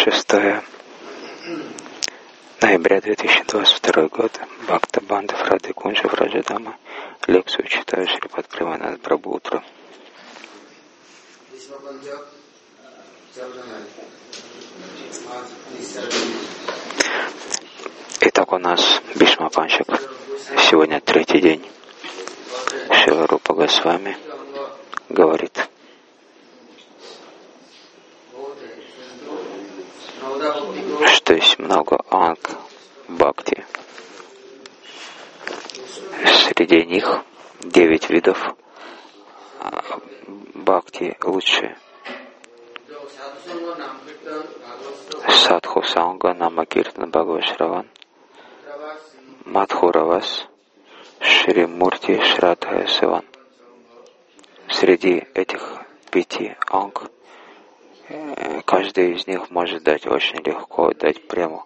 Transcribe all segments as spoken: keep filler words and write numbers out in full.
шестое ноября две тысячи двадцать второй год. Бхакта Бандав Рады Кунджа Враджадама. Лекцию читаю Шрипад Прабхупад Прабху. Утро. Итак, у нас Бишма Панчак. Сегодня третий день. Шрила Рупа Госвами говорит: что есть много анг бхакти. Среди них девять видов бхакти лучшие. Садху Санга Нама Киртан Бхагава Шраван, Мадхуравас, Шри Мурти Шрадхая Саван. Среди этих пяти анг каждый из них может дать очень легко, дать прему.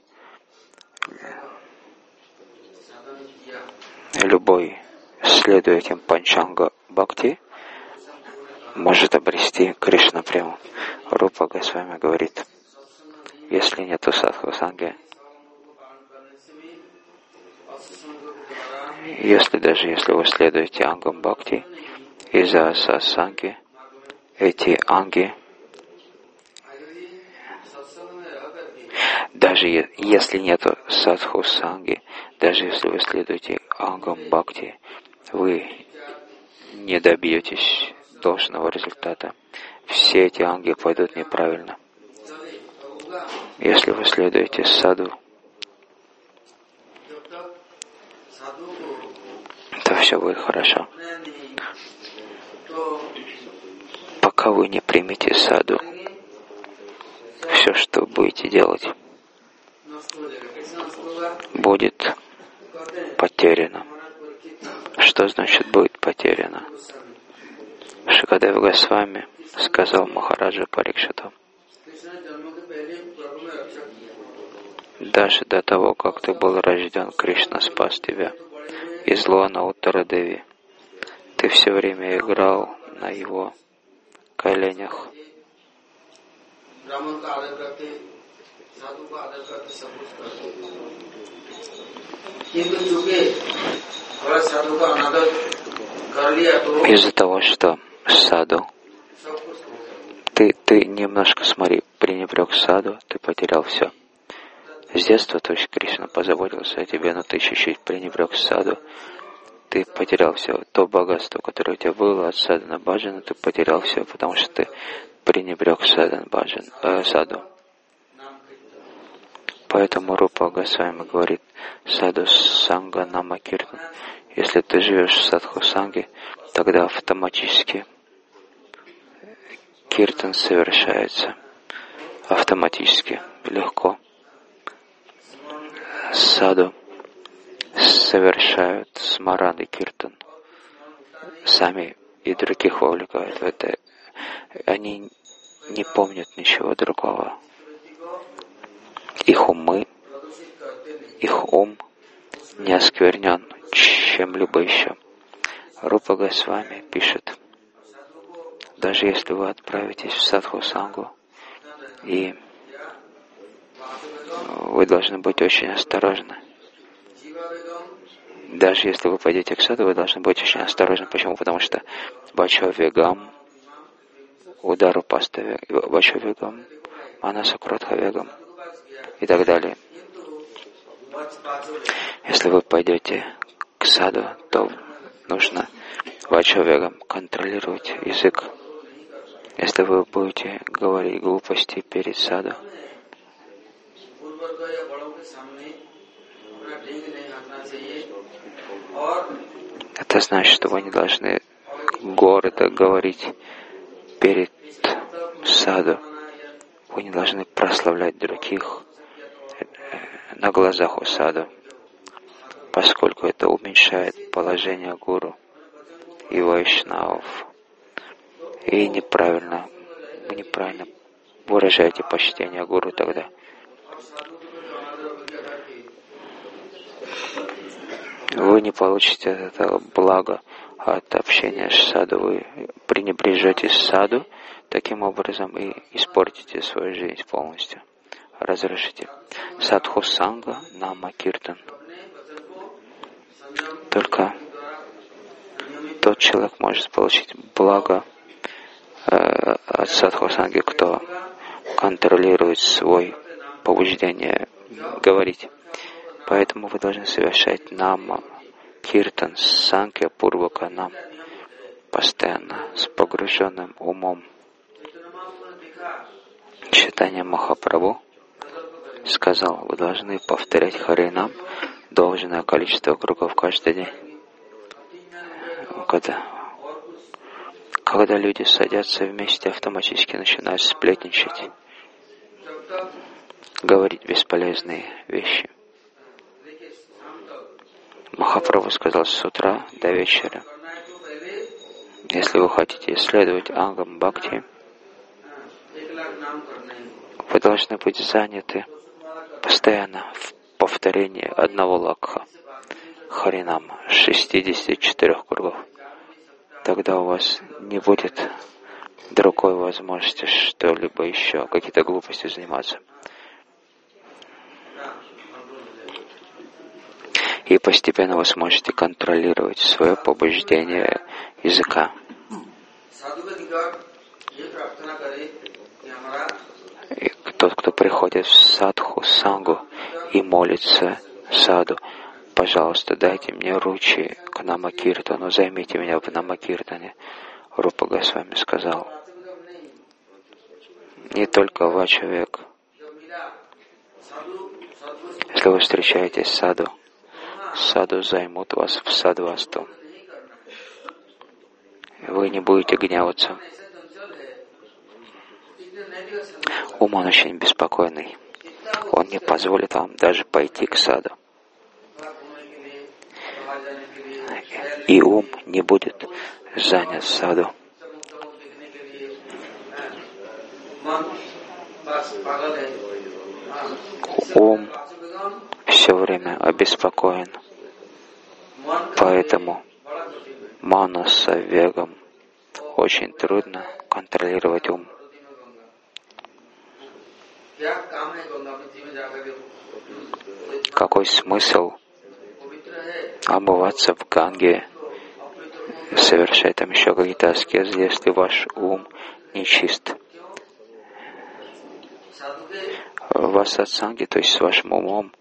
Любой, следуя этим панчанга бхакти, может обрести Кришна прему. Рупа Госвами говорит: если нету садху санги, если даже если вы следуете ангам бхакти из-за сасанги, эти анги, даже если нету садху санги, даже если вы следуете ангам бхакти, вы не добьетесь должного результата. Все эти анги пойдут неправильно. Если вы следуете саду, то все будет хорошо. Пока вы не примете саду, все, что будете делать, будет потеряно. Что значит будет потеряно? Шукадев Госвами сказал Махараджа Парикшиту: даже до того, как ты был рожден, Кришна спас тебя из лона Уттарадеви. Ты все время играл на его коленях. Из-за того, что саду, ты, ты немножко, смотри, пренебрег саду, ты потерял все. С детства, то есть Кришна позаботился о тебе, но ты чуть-чуть пренебрег саду, ты потерял все. То богатство, которое у тебя было от садхана баджана, ты потерял все, потому что ты пренебрег садхана баджан, э, саду. Поэтому Рупа Госвами говорит: саду санга нама киртан. Если ты живешь в садху санге, тогда автоматически киртан совершается. Автоматически, легко. Саду совершают смараны киртан. Сами и других вовлекают в это. Они не помнят ничего другого. Их умы, их ум не осквернен чем-либо еще. Рупа Госвами пишет: даже если вы отправитесь в садху сангу, и вы должны быть очень осторожны. Даже если вы пойдете к саду, вы должны быть очень осторожны. Почему? Потому что Бачо Вегам, удару паста Бачо Вегам, Манаса Кротха Вегам и так далее. Если вы пойдете к саду, то нужно Бачо Вегам контролировать язык. Если вы будете говорить глупости перед саду, это значит, что вы не должны гордо говорить перед саду. Вы не должны прославлять других на глазах у саду, поскольку это уменьшает положение гуру и вайшнавов. И неправильно, вы неправильно выражаете почтение гуру тогда. Вы не получите от этого блага от общения с саду. Вы пренебрежете саду таким образом и испортите свою жизнь полностью. разрушите. Садху санга нама киртан. Только тот человек может получить благо э, от садху санги, кто контролирует свое побуждение говорить. Поэтому вы должны совершать нама киртан санкья пурвака нам постоянно с погруженным умом. Чайтанья Махапрабху сказал, вы должны повторять Харинам должное количество кругов каждый день. Когда, когда люди садятся вместе, автоматически начинают сплетничать, говорить бесполезные вещи. Махапрабху сказал с утра до вечера, если вы хотите исследовать ангам бхакти, вы должны быть заняты постоянно в повторении одного лакха, харинама, шестидесяти четырёх кругов. Тогда у вас не будет другой возможности что-либо еще, какие-то глупости заниматься. И постепенно вы сможете контролировать свое побуждение языка. И тот, кто приходит в садху, сангу и молится саду, пожалуйста, дайте мне ручи к намакиртану, займите меня в намакиртане. Рупа Госвами сказал, не только вачавек. Если вы встречаетесь с саду, саду займут вас в садвасту. Вы не будете гневаться. Ум, он очень беспокойный. Он не позволит вам даже пойти к саду. И ум не будет занят саду. Ум все время обеспокоен. Поэтому манаса вегам очень трудно контролировать ум. Какой смысл омываться в Ганге, совершать там еще какие-то аскезы, если ваш ум нечист? В асатсанге, то есть с вашим умом,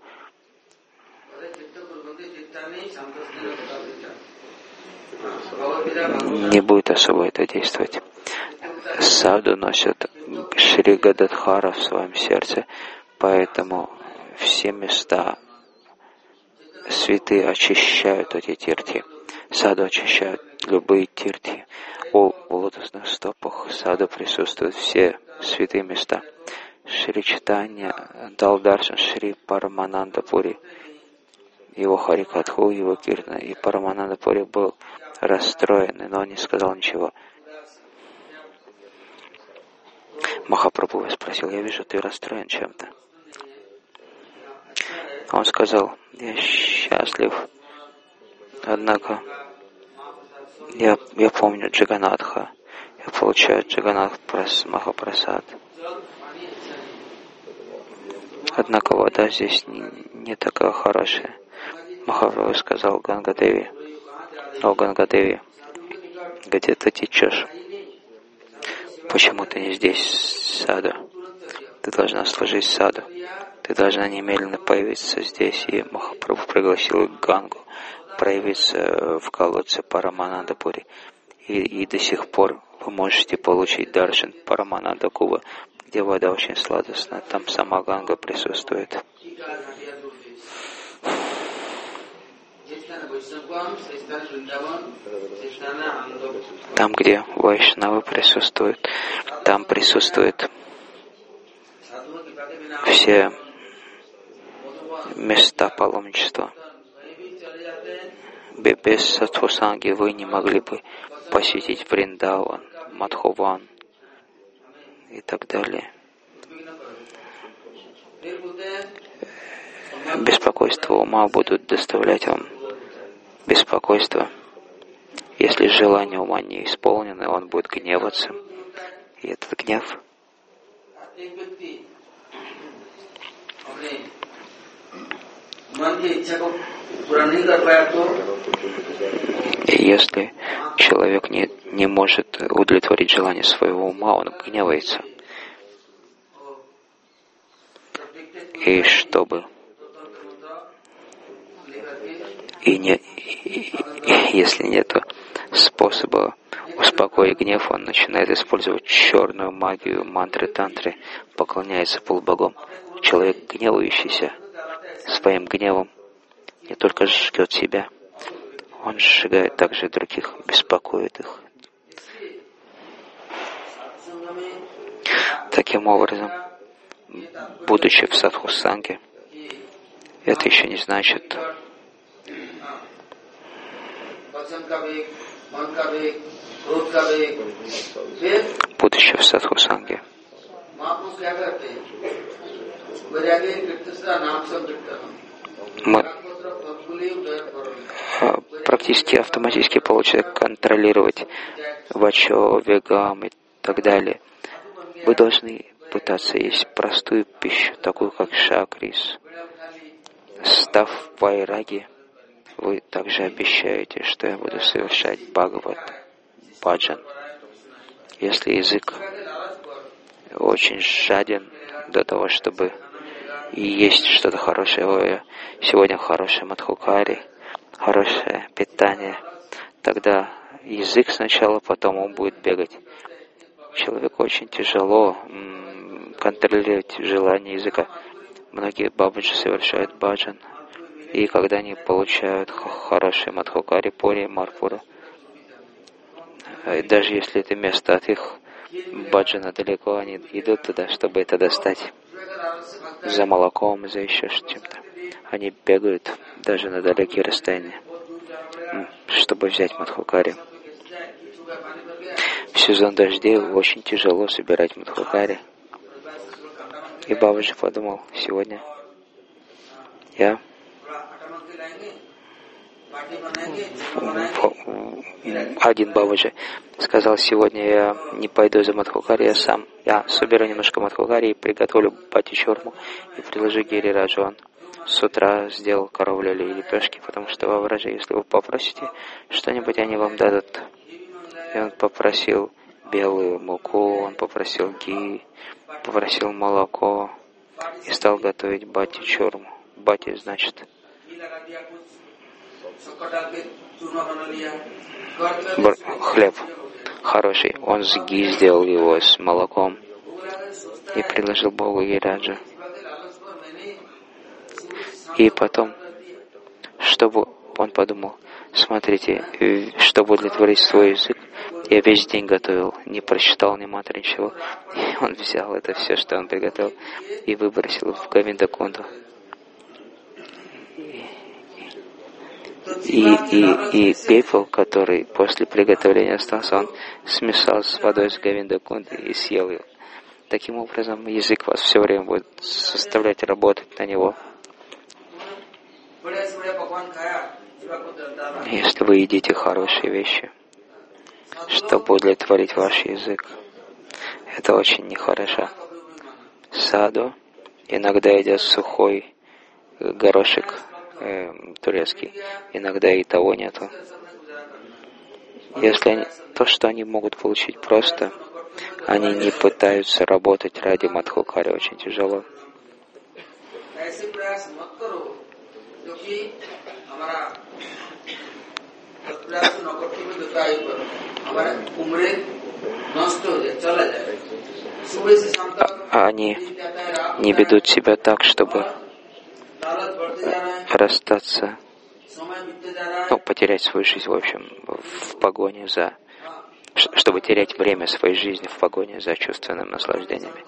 не будет особо это действовать. Саду носят Шри Гададхара в своем сердце, поэтому все места святые очищают эти тирти. Саду очищают любые тирти. У, у лотосных стопах саду присутствуют все святые места. Шри Чайтанья дал даршан Шри Парамананда Пури, его Харикатху, его Киртана, и Парамананда Пури был расстроен, но он не сказал ничего. Махапрабху спросил, я вижу, ты расстроен чем-то. Он сказал, я счастлив, однако я, я помню Джаганатха, я получаю Джаганатх Махапрасад. Однако вода здесь не, не такая хорошая. Махапрабху сказал Гангадеви, о Гангадеви, где ты течешь? Почему ты не здесь, саду? Ты должна служить саду. Ты должна немедленно появиться здесь. И Махапрабху пригласил Гангу проявиться в колодце Параманандапури. И, и до сих пор вы можете получить даршан Параманандакува, где вода очень сладостная. Там сама Ганга присутствует. Там, где вайшнавы присутствуют, там присутствуют все места паломничества. Без садхусанги вы не могли бы посетить Вриндаван, Мадхуван и так далее. Беспокойство ума будут доставлять вам беспокойство. Если желание ума не исполнено, он будет гневаться. И этот гнев И если человек не, не может удовлетворить желание своего ума, он гневается. И чтобы и не, и, и, если нет способа успокоить гнев, он начинает использовать черную магию, мантры, тантры, поклоняется полубогам. Человек, гневающийся своим гневом, не только жжет себя, он сжигает также других, беспокоит их. Таким образом, будучи в садхусанге, это еще не значит, будучи в садхусанге, мы практически автоматически получаем контролировать вачо, вегам и так далее. Вы должны пытаться есть простую пищу, такую как шакрис. Став в вайраги, вы также обещаете, что я буду совершать бхагават баджан. Если язык очень жаден до того, чтобы есть что-то хорошее, сегодня хорошее мадхукари, хорошее питание, тогда язык сначала, потом он будет бегать. Человеку очень тяжело м- контролировать желание языка. Многие бабаджи совершают баджан, и когда они получают хорошие мадхукари, пури, марпуру, даже если это место от их баджана далеко, они идут туда, чтобы это достать. За молоком, за еще чем-то. Они бегают даже на далекие расстояния, чтобы взять мадхукари. В сезон дождей очень тяжело собирать мадхукари. И Бабаджи подумал, сегодня я один Бабаджи сказал, сегодня я не пойду за мадхукари, я сам. Я соберу немножко мадхукари и приготовлю бхати-чурму и приложу гири-раджу. Он с утра сделал коровлю или лепешки, потому что во враже, если вы попросите что-нибудь, они вам дадут. И он попросил белую муку, он попросил ги, попросил молоко и стал готовить бхати-чурму. Бхати значит хлеб хороший. Он с ги сделал его, с молоком, и предложил Богу Гираджа. И потом, чтобы он подумал, смотрите, чтобы удовлетворить свой язык, я весь день готовил, не прочитал ни мантры, ничего. И он взял это все, что он приготовил, и выбросил в Говиндакунду. И, и, и пепел, который после приготовления остался, он смешал с водой с Говиндакунды и съел его. Таким образом, язык вас все время будет заставлять работать на него. Если вы едите хорошие вещи, чтобы удовлетворить ваш язык, это очень нехорошо. Саду иногда едят сухой горошек э, турецкий, иногда и того нету. Если они, то, что они могут получить просто, они не пытаются работать ради мадхукари, очень тяжело. Они не ведут себя так, чтобы расстаться, ну, потерять свою жизнь, в общем, в погоне за, чтобы терять время своей жизни в погоне за чувственными наслаждениями.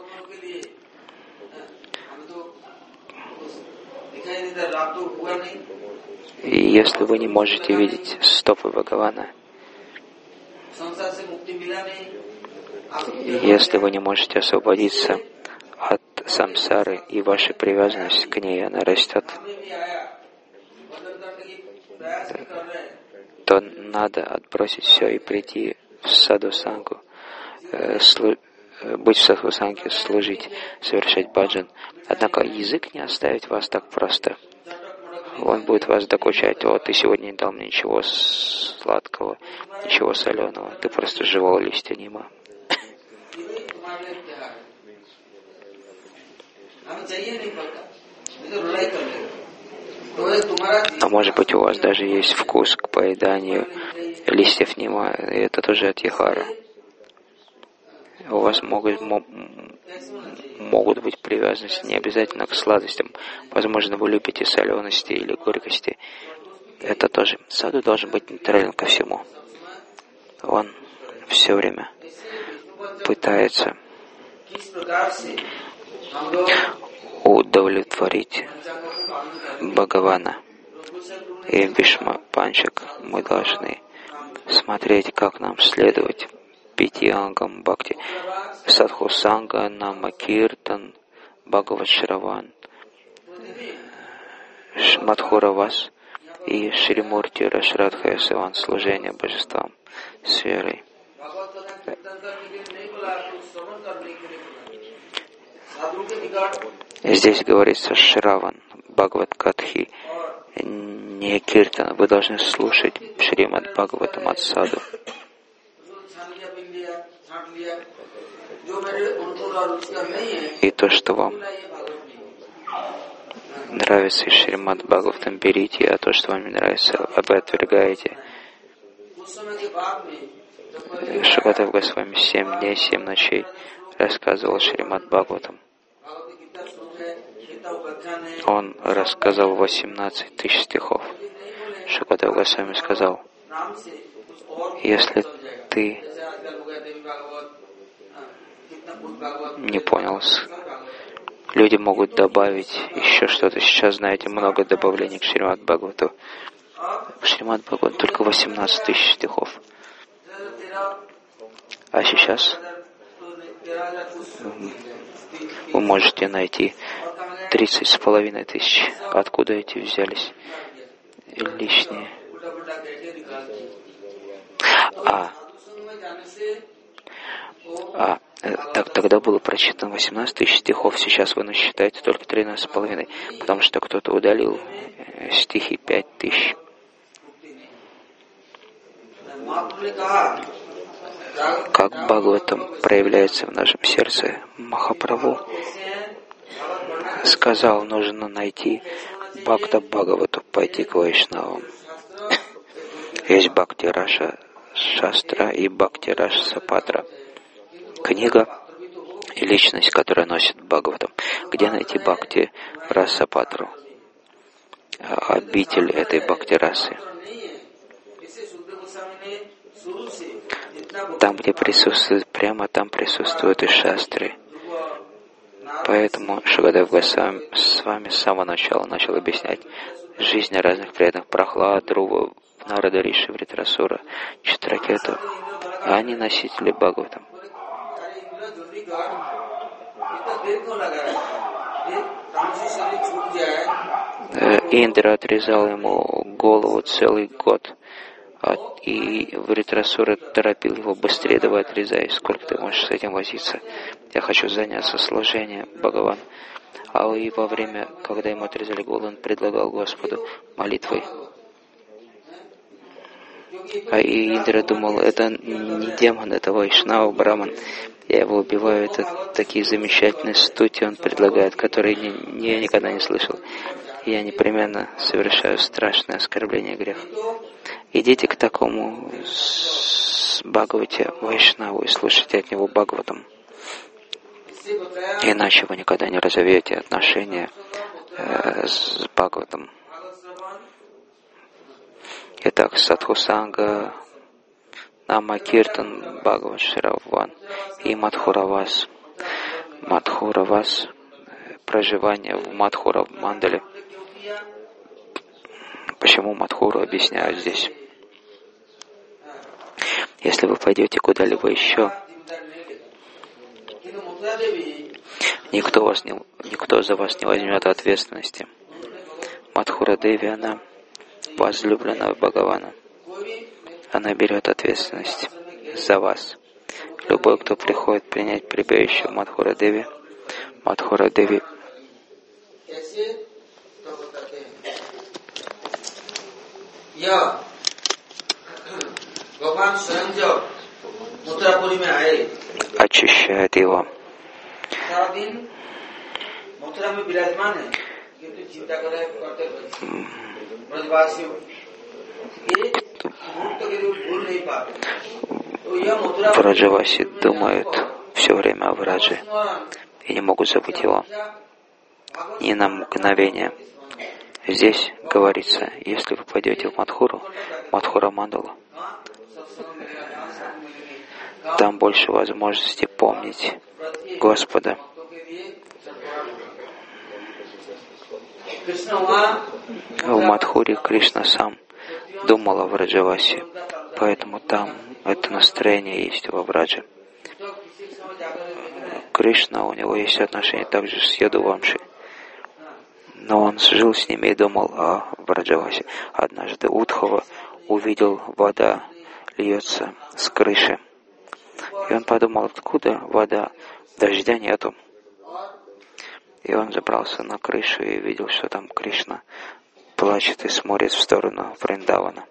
И если вы не можете видеть стопы Бхагавана, если вы не можете освободиться от самсары и ваша привязанность к ней, она растет, то надо отбросить все и прийти в саду-сангу, быть в садхусанге, служить, совершать баджан. Однако язык не оставит вас так просто. Он будет вас докучать. Вот ты сегодня не дал мне ничего сладкого, ничего соленого. Ты просто жевал листья нима. А может быть, у вас даже есть вкус к поеданию листьев нима, и это тоже от яхара. У вас могут, могут быть привязанности не обязательно к сладостям. Возможно, вы любите солености или горькости. Это тоже. Саду должен быть нейтрален ко всему. Он все время пытается удовлетворить Бхагавана. И в Бишма Панчак мы должны смотреть, как нам следовать пяти ангам бхакти. Садхусанга, Намакиртан, Бхагават Шраван, Мадхуравас и Шримурти Рашрадха Саван, служение божествам с верой. Здесь говорится Шраван, Бхагават Катхи, не Киртан. Вы должны слушать Шримад Бхагаватам от саду. И то, что вам нравится из Шримад Бхагаватам, берите, а то, что вам не нравится, вы отвергаете. Шукадев Госвами семь дней, семь ночей рассказывал Шримад Бхагаватам. Он рассказал восемнадцать тысяч стихов. Шукадев Госвами сказал: если ты не понял, люди могут добавить еще что-то. Сейчас, знаете, много добавлений к Шримад Бхагавату. В Шримад Бхагавату только восемнадцать тысяч стихов. А сейчас вы можете найти тридцать с половиной тысяч. Откуда эти взялись лишние? А, а так, тогда было прочитано восемнадцать тысяч стихов, сейчас вы насчитаете только тринадцать с половиной, потому что кто-то удалил стихи пять тысяч. Как Бхагаватам проявляется в нашем сердце, Махапрабху сказал, нужно найти Бхакта Бхагавату, пойти к Вайшнавам. Есть Бхакти Раша Шастра и Бхакти Раша Сапатра. Книга и личность, которая носит Бхагаватам. Где найти Бхакти Раса Патру? Обитель этой Бхакти Расы. Там, где присутствует, прямо там присутствуют и шастры. Поэтому Шукадев Госвами с вами с самого начала начал объяснять жизнь разных преданных Прахлад, Друва, Нарада Риши, Вритрасура, Читракету. А они носители Бхагаватам. Индра отрезал ему голову целый год. И Вритрасура торопил его быстрее, давай отрезай, сколько ты можешь с этим возиться. Я хочу заняться служением Бхагавану. А и во время, когда ему отрезали голову, он предлагал Господу молитвой. А и Индра думал, это не демон, это Вайшнава, Браман. Я его убиваю, это такие замечательные стути он предлагает, которые не, не, я никогда не слышал. Я непременно совершаю страшное оскорбление, грех. Идите к такому Бхагавате Вайшнаву и слушайте от него Бхагаватам. Иначе вы никогда не разовьете отношения э, с Бхагаватом. Итак, Садхусанга, Намакиртан, Бхагават Шраван и Мадхуравас. Мадхуравас, проживание в Мадхура Мандале. Почему Мадхуру объясняют здесь? Если вы пойдете куда-либо еще, никто, вас не, никто за вас не возьмет ответственности. Мадхура Деви, она возлюбленная Бхагавана. Она берет ответственность за вас. Любой, кто приходит принять прибежище в Мадхура Деви, Мадхура Деви очищает его. Враджаваси думают все время о Врадже и не могут забыть его ни на мгновение. Здесь говорится, если вы пойдете в Мадхуру, Мадхура Мандалу, там больше возможности помнить Господа. В Мадхуре Кришна сам думал о Враджавасе, поэтому там это настроение есть во Врадже. Кришна, у него есть отношения также с Ядувамши, но он жил с ними и думал о Враджавасе. Однажды Удхава увидел, вода льется с крыши, и он подумал, откуда вода, дождя нету. И он забрался на крышу и видел, что там Кришна плачет и смотрит в сторону Вриндавана.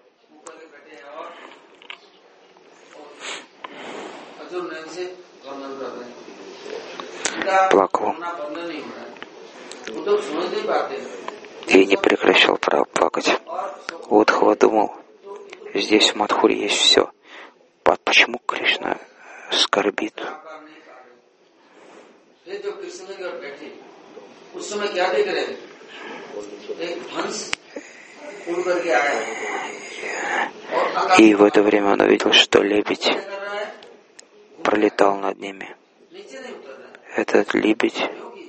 Плакал и не прекращал плакать. Удхава думал, здесь в Мадхуре есть все. Почему Кришна скорбит? И в это время он увидел, что лебедь пролетал над ними. Этот лебедь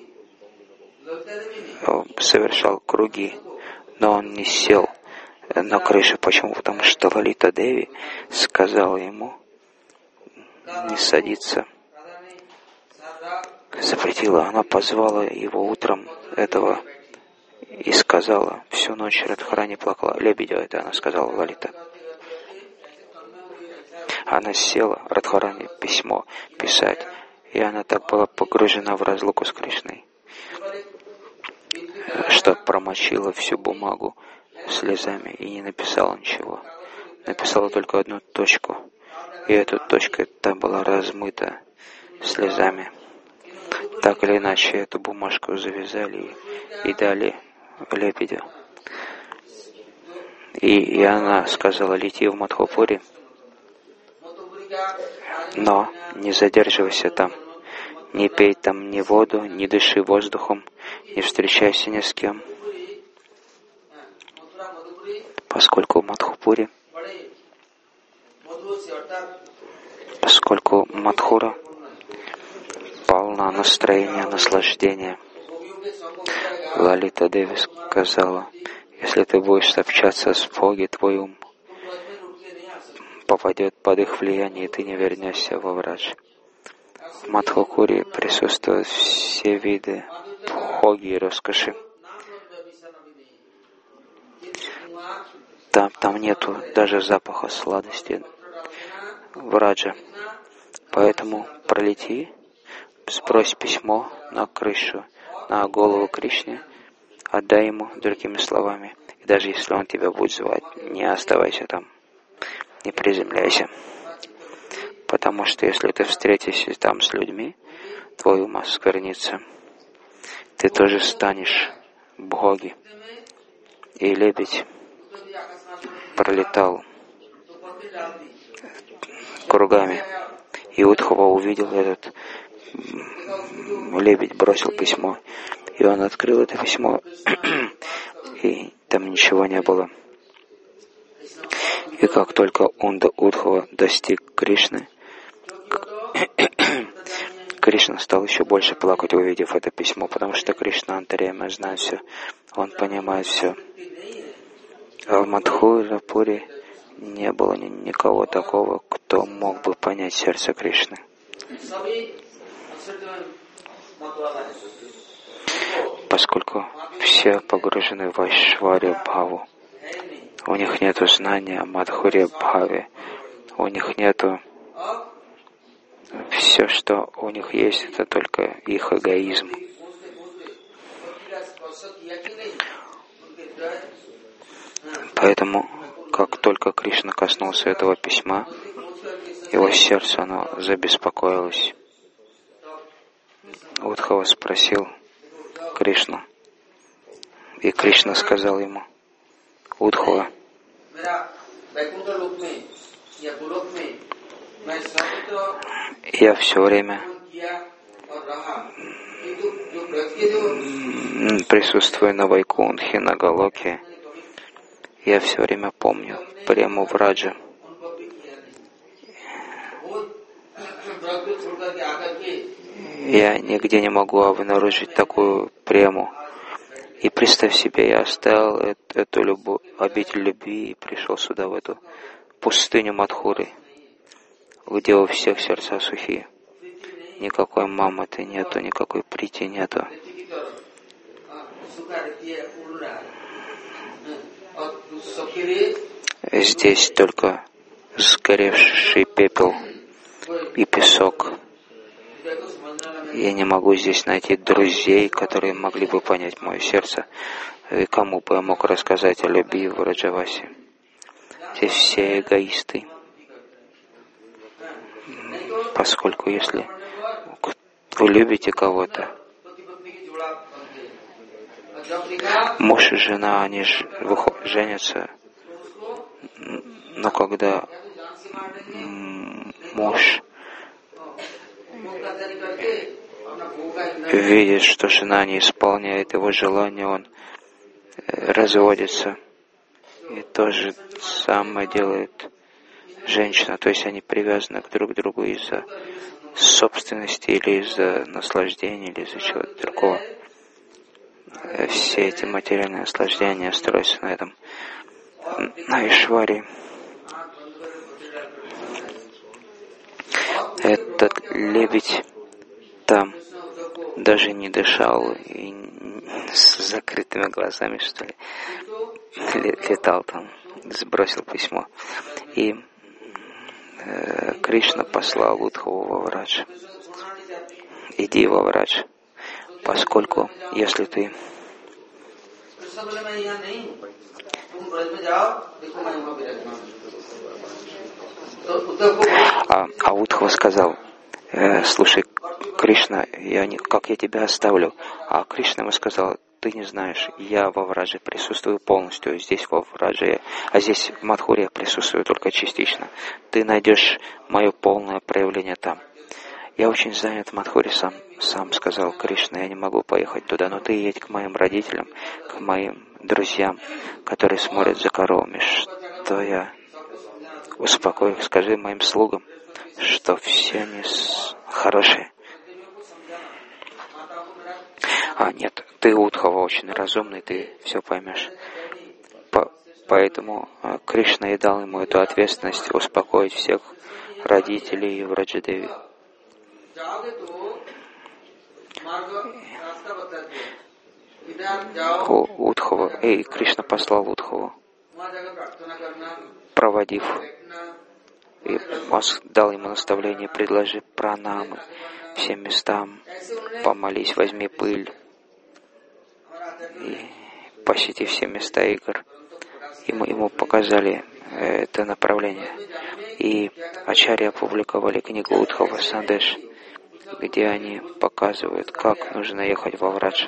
совершал круги, но он не сел на крышу. Почему? Потому что Лалита Деви сказала ему не садиться. Запретила. Она позвала его утром этого и сказала, всю ночь Радхарани плакала. Лебедю это она сказала, Лалита. Она села, Радхарани письмо писать, и она так была погружена в разлуку с Кришной, что промочила всю бумагу слезами и не написала ничего. Написала только одну точку, и эта точка там была размыта слезами. Так или иначе, эту бумажку завязали и, и дали лебедю. И, и она сказала, лети в Мадхупури, но не задерживайся там, не пей там ни воду, не дыши воздухом, не встречайся ни с кем. Поскольку в Мадхупуре, поскольку Мадхура полна настроения, наслаждения. Лалита Деви сказала, если ты будешь общаться с Боги, твой ум попадет под их влияние, и ты не вернешься во Врадж. В Мадхукуре присутствуют все виды бхоги и роскоши. Там, там нету даже запаха сладости Враджа. Поэтому пролети, сбрось письмо на крышу, на голову Кришне, отдай ему другими словами. И даже если он тебя будет звать, не оставайся там, не приземляйся. Потому что если ты встретишься там с людьми, твой ум осквернится. Ты тоже станешь бхоги. И лебедь пролетал кругами. И Удхава увидел этот лебедь, бросил письмо. И он открыл это письмо, и там ничего не было. И как только Унда Удхава достиг Кришны, Кришна стал еще больше плакать, увидев это письмо, потому что Кришна Антарьяма знает все, он понимает все. А в Мадхурапуре не было никого такого, кто мог бы понять сердце Кришны. Поскольку все погружены в Айшварью Бхаву, у них нет знания о Мадхуре Бхаве, у них нет все, что у них есть, это только их эгоизм. Поэтому, как только Кришна коснулся этого письма, его сердце, оно забеспокоилось. Удхава спросил Кришну, и Кришна сказал ему: Удхава, я все время присутствую на Вайкунтхе, на Галоке. Я все время помню прему Враджа. Я нигде не могу обнаружить такую прему. И представь себе, я оставил эту, эту любовь, обитель любви и пришел сюда, в эту пустыню Мадхуры, где у всех сердца сухие. Никакой маматы нету, никакой прити нету. Здесь только сгоревший пепел и песок. Я не могу здесь найти друзей, которые могли бы понять мое сердце, и кому бы я мог рассказать о любви в Враджавасе. Здесь все эгоисты, поскольку если вы любите кого-то, муж и жена, они ж женятся, но когда муж видит, что жена не исполняет его желания, он разводится. И то же самое делает женщина. То есть они привязаны друг к другу из-за собственности или из-за наслаждения, или из-за чего-то другого. Все эти материальные наслаждения строятся на этом, на Ишваре. Этот лебедь там даже не дышал и с закрытыми глазами, что ли, летал там, сбросил письмо. И э, Кришна послал Удхаву во Врадж. Иди во Врадж, поскольку если ты А, а Удхава сказал: э, слушай, Кришна, я не, как я тебя оставлю? А Кришна ему сказал: ты не знаешь, я во Врадже присутствую полностью, здесь во Врадже, а здесь в Мадхуре я присутствую только частично. Ты найдешь мое полное проявление там. Я очень занят в Мадхуре сам, сам сказал Кришна, я не могу поехать туда, но ты едь к моим родителям, к моим друзьям, которые смотрят за коровами, что я успокою их, скажи моим слугам, что все они хорошие. А нет, ты, Удхава, очень разумный, ты все поймешь. По, поэтому Кришна и дал ему эту ответственность успокоить всех родителей Враджадеви. Удхава, эй, Кришна послал Удхаву, проводив, и дал ему наставление: предложи пранамы всем местам, помолись, возьми пыль и посети все места игр. И мы ему показали это направление. И ачарьи опубликовали книгу Удхава Сандеш, где они показывают, как нужно ехать во Врадж.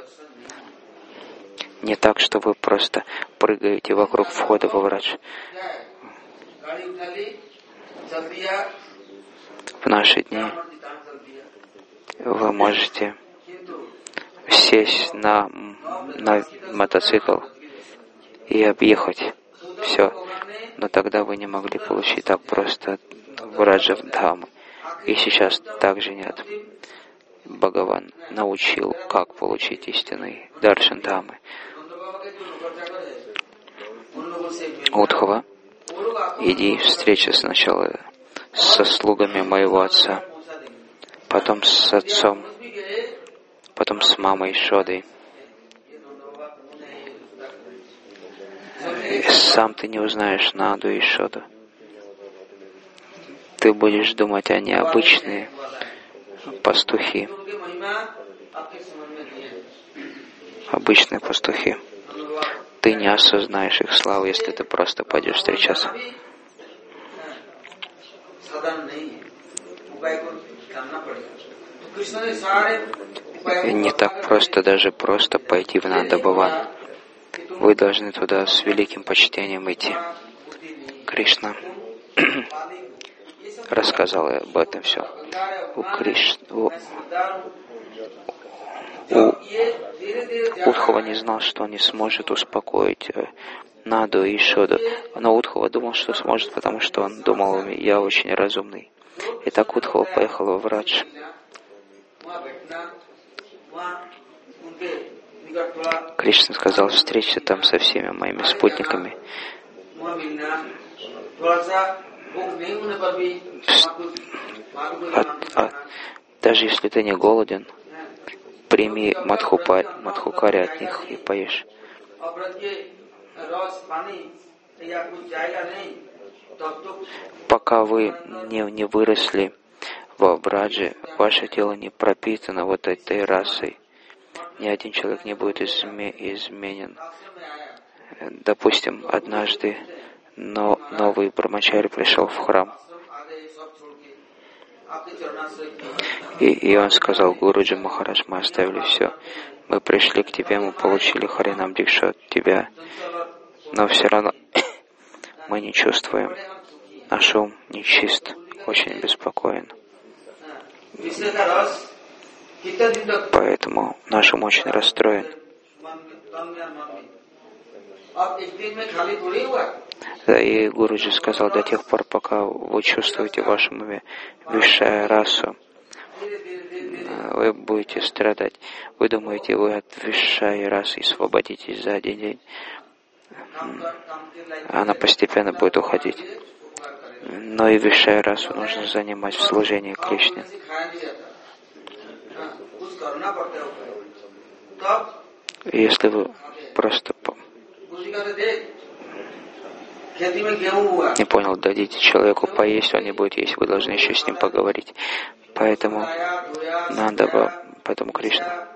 Не так, что вы просто прыгаете вокруг входа во Врадж. В наши дни вы можете сесть на, на мотоцикл и объехать все, но тогда вы не могли получить так просто Враджа Дхамы. И сейчас также нет. Бхагаван научил, как получить истинный Даршан Дхамы. Удхава, иди встреча сначала со слугами моего отца, потом с отцом, потом с мамой Шодой. И сам ты не узнаешь Наду и Шоду. ты будешь думать, они обычные пастухи. Обычные пастухи. Ты не осознаешь их славу, если ты просто пойдешь встречаться. И не так просто даже просто пойти в Нанда-Бхаван. Вы должны туда с великим почтением идти. Кришна рассказал об этом все. У Кришны, у, у Удхава не знал, что он не сможет успокоить Наду и Ишоду, но Удхава думал, что сможет, потому что он думал, я очень разумный. И так Удхава поехал во Врадж. Кришна сказал, встречься там со всеми моими спутниками. А, а, даже если ты не голоден, прими мадхупари, мадхукари от них и поешь. Пока вы не, не выросли во Врадже, ваше тело не пропитано вот этой расой. Ни один человек не будет изме, изменен. Допустим, однажды но новый брамачари пришел в храм. И, и он сказал, Гуруджи Махарадж, мы оставили все. Мы пришли к тебе, мы получили Харинам Дикшу от тебя, но все равно мы не чувствуем. Наш ум нечист, очень беспокоен. Поэтому наш ум очень расстроен. Да, и Гуруджи сказал, до тех пор, пока вы чувствуете в вашем уме высшую расу, вы будете страдать. Вы думаете, вы от высшей расы освободитесь за один день. Она постепенно будет уходить. Но и высшую расу нужно занимать в служении Кришне. Если вы просто не понял, дадите человеку поесть, он не будет есть, вы должны еще с ним поговорить. Поэтому Нанда, поэтому Кришна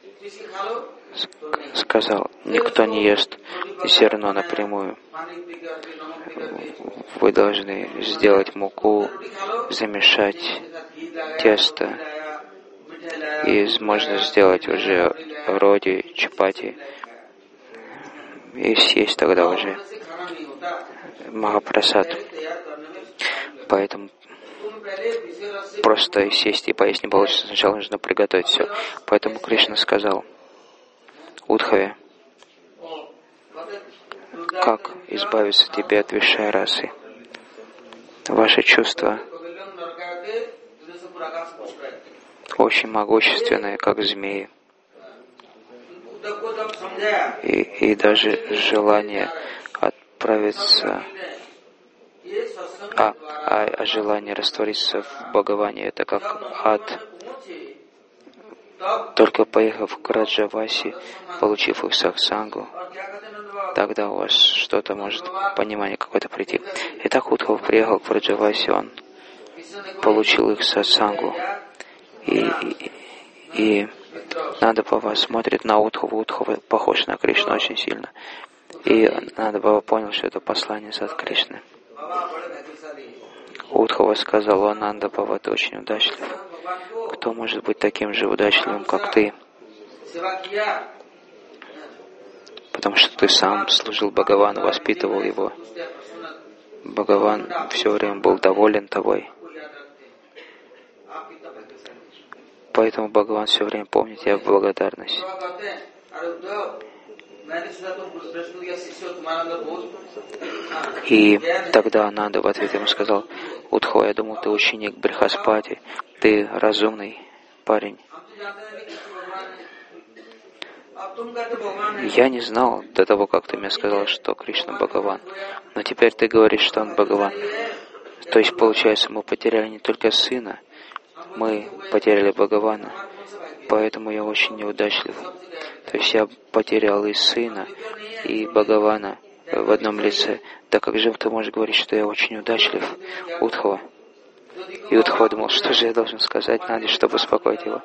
сказал, никто не ест зерно напрямую. Вы должны сделать муку, замешать тесто, и можно сделать уже роди, чапати, и съесть тогда уже Махапрасад. Поэтому просто сесть и поесть не получится. Сначала нужно приготовить все. Поэтому Кришна сказал Удхаве, как избавиться тебе от высшей расы? Ваши чувства очень могущественные, как змеи. И, и даже желание отправиться, а, а, а желание раствориться в Бхагаване, это как ад. Только поехав к Раджаваси, получив их сатсангу, тогда у вас что-то может, понимание какое-то прийти. Итак, Удхава приехал к Раджаваси, он получил их сатсангу. И, и, и Нанда-Бхава смотрит на Удхаву. Удхава похож на Кришну очень сильно. И Нанда-Бхава понял, что это послание от Кришны. Удхава сказал, о, Нанда-Бхава, ты очень удачлив. Кто может быть таким же удачливым, как ты? Потому что ты сам служил Бхагавану, воспитывал его. Бхагаван все время был доволен тобой. Поэтому Бхагаван все время помнит тебя в благодарность. И тогда Ананда в ответ ему сказал, Удхава, я думал, ты ученик Брихаспати, ты разумный парень. Я не знал до того, как ты мне сказал, что Кришна Бхагаван. Но теперь ты говоришь, что он Бхагаван. То есть, получается, мы потеряли не только сына, мы потеряли Бхагавана. Поэтому я очень неудачлив. То есть я потерял и сына, и Бхагавана в одном лице. Да как же ты можешь говорить, что я очень удачлив, Удхава? И Удхва думал, что же я должен сказать Наде, чтобы успокоить его.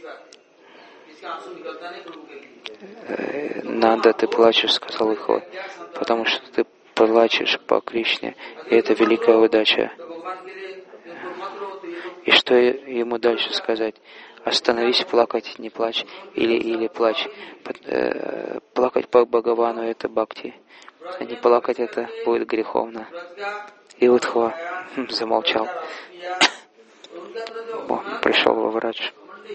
«Нанда, ты плачешь», — сказал Удхва, «потому что ты плачешь по Кришне, и это великая удача». И что ему дальше сказать? Остановись плакать, не плачь, или, или плачь. Плакать по Бхагавану — это бхакти, а не плакать — это будет греховно. И Удхва замолчал. Он пришел во Врадж.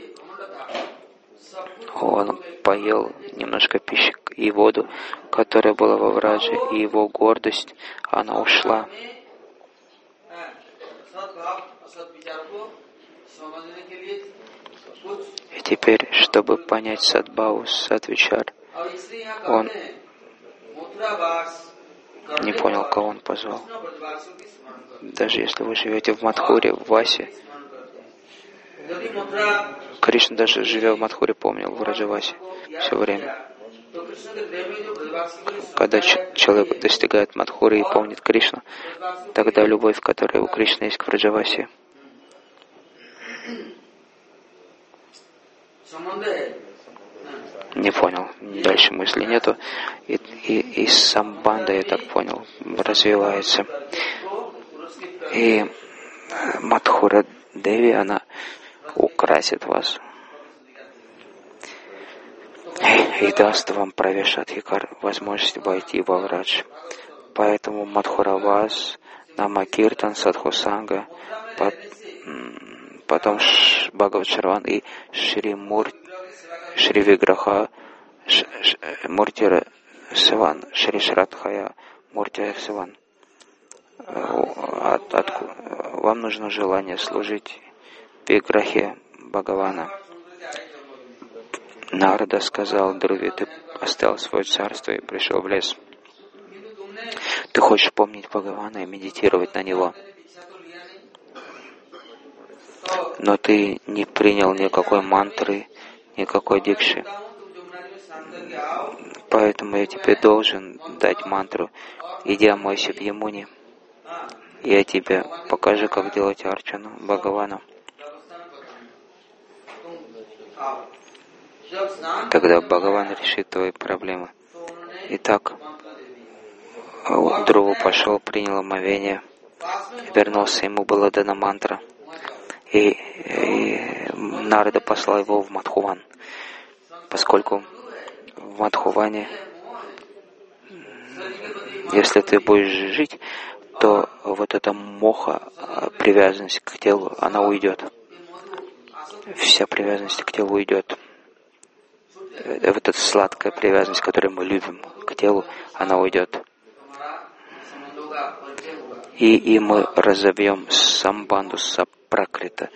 Он поел немножко пищи и воду, которая была во Врадже, и его гордость, она ушла. И теперь, чтобы понять Садбхаву, Садвичар, он не понял, кого он позвал. Даже если вы живете в Мадхуре, в Васе, Кришна, даже живя в Мадхуре, помнил в Враджавасе все время. Когда человек достигает Мадхуры и помнит Кришну, тогда любовь, которая у Кришны есть к Враджавасе, не понял. Дальше мысли нету. И, и, и самбанда, я так понял, развивается. И Мадхура Деви, она украсит вас и даст вам Правешадхикар, возможность войти во Врадж. Поэтому Мадхуравас, Намакиртан, Садхусанга, потом Бхагават-шраван и Шри Мур, Шри Виграха, Муртира Саван, Шри Шрадхая, Муртира Саван. От, от, вам нужно желание служить Виграхе Бхагавана. Нарада сказал Друве: ты оставил свое царство и пришел в лес. Ты хочешь помнить Бхагавана и медитировать на него, но ты не принял никакой мантры, никакой дикши. Поэтому я тебе должен дать мантру. Иди омойся в Ямуне. Я тебе покажу, как делать арчану Бхагавану. Тогда Бхагаван решит твои проблемы. Итак, Друва пошел, принял омовение, вернулся, ему была дана мантра. И, и Нарада послал его в Мадхуван, поскольку в Мадхуване, если ты будешь жить, то вот эта моха, привязанность к телу, она уйдет. Вся привязанность к телу уйдет. Вот эта сладкая привязанность, которую мы любим к телу, она уйдет. И, и мы разовьем самбанду сапракрита.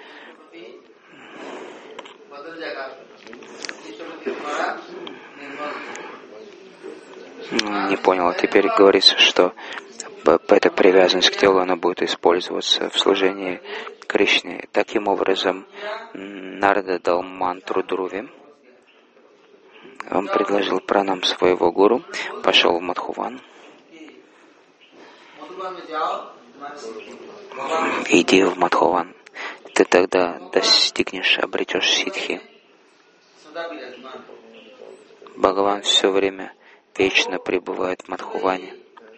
Не понял. Теперь говорится, что эта привязанность к телу, она будет использоваться в служении Кришне. Таким образом, Нарада дал мантру Друве. Он предложил пранам своего гуру, пошел в Мадхуван. Иди в Мадхуван. Ты тогда достигнешь, обретешь ситхи. Бхагаван все время вечно пребывает в Мадхуване.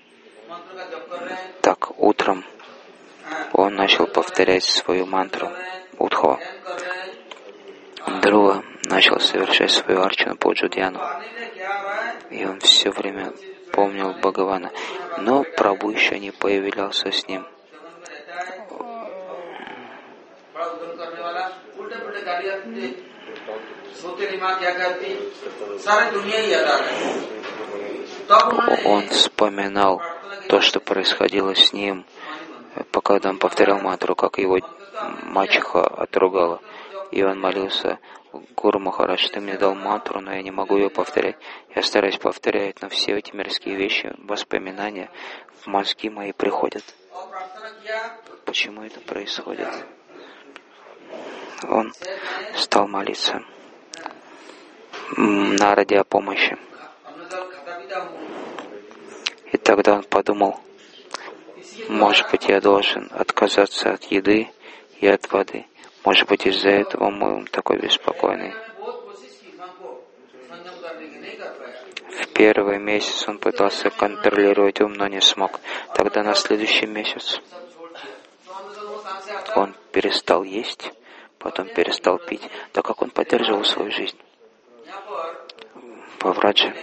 Так, утром он начал повторять свою мантру Удхва. Друва начал совершать свою арчану Пуджу Дьяну. И он все время помнил Бхагавана. Но Прабху еще не появлялся с ним. Он вспоминал то, что происходило с ним, пока он повторял мантру, как его мачеха отругала. И он молился: Гуру Махарадж, ты мне дал мантру, но я не могу ее повторять. Я стараюсь повторять, но все эти мирские вещи, воспоминания в мозги мои приходят. Почему это происходит? Он стал молиться Нараде о помощи. И тогда он подумал: может быть, я должен отказаться от еды и от воды. Может быть, из-за этого мой ум такой беспокойный. В первый месяц он пытался контролировать ум, но не смог. Тогда на следующий месяц он перестал есть, потом перестал пить. Так как он поддерживал свою жизнь. Во Врадже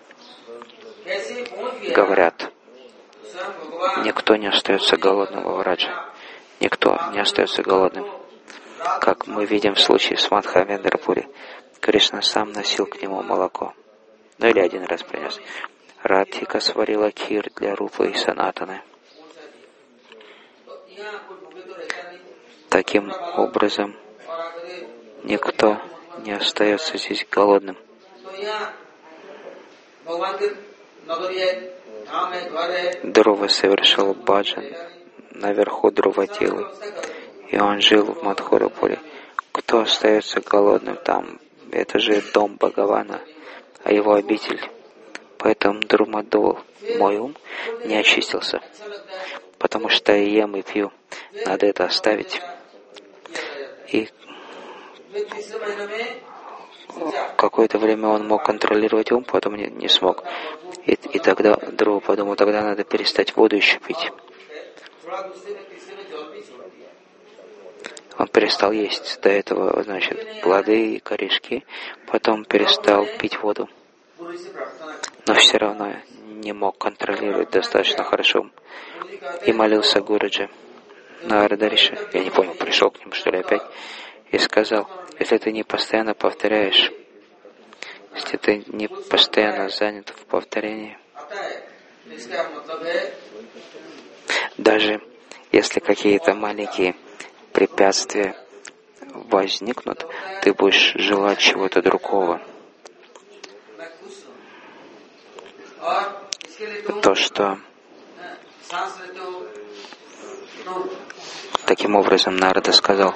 говорят, никто не остается голодным во Врадже. Никто не остается голодным. Как мы видим в случае с Мадхавендрапури, Кришна сам носил к нему молоко. Ну или один раз принес. Радхика сварила кхир для Рупы и Санатаны. Таким образом, никто не остается здесь голодным. Друва совершил баджан наверху Друватилы, и он жил в Мадхурапуре. Кто остается голодным там? Это же дом Бхагавана, а его обитель. Поэтому Друмадул, мой ум, не очистился. Потому что я ем и пью. Надо это оставить. И какое-то время он мог контролировать ум, потом не, не смог. И, и тогда Друва подумал, тогда надо перестать воду еще пить. Он перестал есть до этого, значит, плоды и корешки, потом перестал пить воду. Но все равно не мог контролировать достаточно хорошо. И молился Гуруджи. Нарада Риши, я не помню, пришел к нему, что ли, опять, и сказал, если ты не постоянно повторяешь, если ты не постоянно занят в повторении, даже если какие-то маленькие препятствия возникнут, ты будешь желать чего-то другого. То, что таким образом Нарада сказал,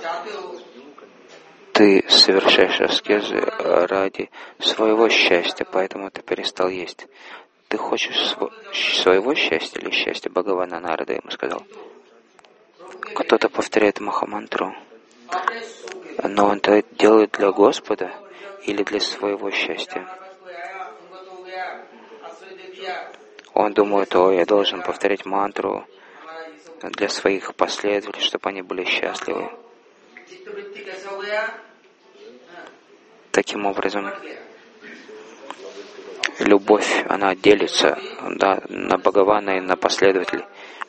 ты совершаешь аскезы ради своего счастья, поэтому ты перестал есть. Ты хочешь св- своего счастья или счастья Бхагавана? Нарада ему сказал. Кто-то повторяет Махамантру, но он это делает для Господа или для своего счастья. Он думает, о, я должен повторять мантру для своих последователей, чтобы они были счастливы. Таким образом, любовь, она делится, да, на Бхагавана и на последователей.